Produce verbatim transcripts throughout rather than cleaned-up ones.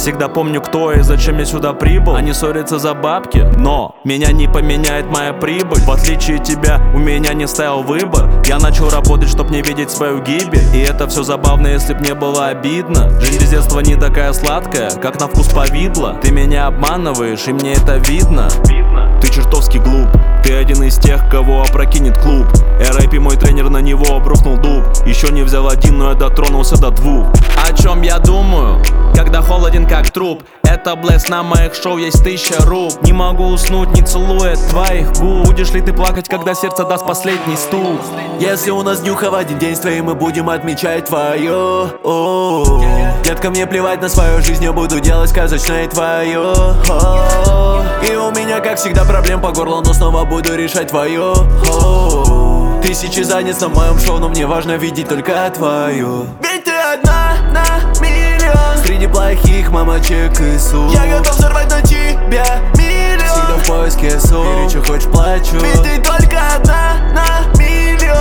Всегда помню, кто и зачем я сюда прибыл. Они ссорятся за бабки, но меня не поменяет моя прибыль. В отличие от тебя, у меня не стоял выбор. Я начал работать, чтоб не видеть свою гибель. И это все забавно, если б не было обидно. Жизнь без детства не такая сладкая, как на вкус повидло. Ты меня обманываешь, и мне это видно. Ты чертовски глуп, ты один из тех, кого опрокинет клуб. эр ай пи мой тренер, на него обрухнул дуб. Еще не взял один, но я дотронулся до двух. О чем я думаю, когда холоден как труп? Это блэс, на моих шоу есть тысяча руб. Не могу уснуть, не целуя твоих губ. Будешь ли ты плакать, когда сердце даст последний стук? Если у нас днюха в один день с твоим, мы будем отмечать твою. Детка, мне плевать на свою жизнь, я буду делать сказочной твою. И у меня, как всегда, проблем по горлу, но снова буду решать твою. Тысячи задниц на моем шоу, но мне важно видеть только твою. Ведь ты одна на миллион среди плохих мамочек и сук. Я готов взорвать на тебя миллион. Всегда в поиске сум. Бери, что хочешь, плачу. Ведь ты только одна на миллион.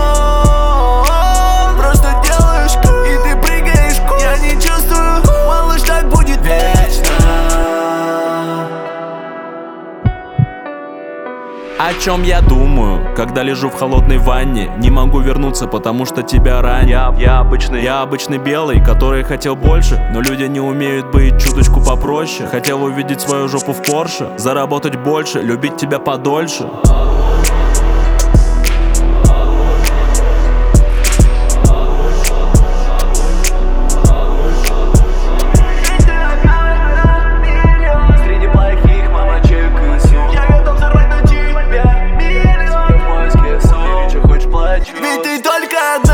Просто делаешь ку, и ты прыгаешь ку. Я не чувствую, малыш, так будет вечно. О чем я думаю, когда лежу в холодной ванне? Не могу вернуться, потому что тебя ранят. Я, я обычный, я обычный белый, который хотел больше, но люди не умеют быть чуточку попроще. Хотел увидеть свою жопу в Порше, заработать больше, любить тебя подольше. Ведь ты только одна.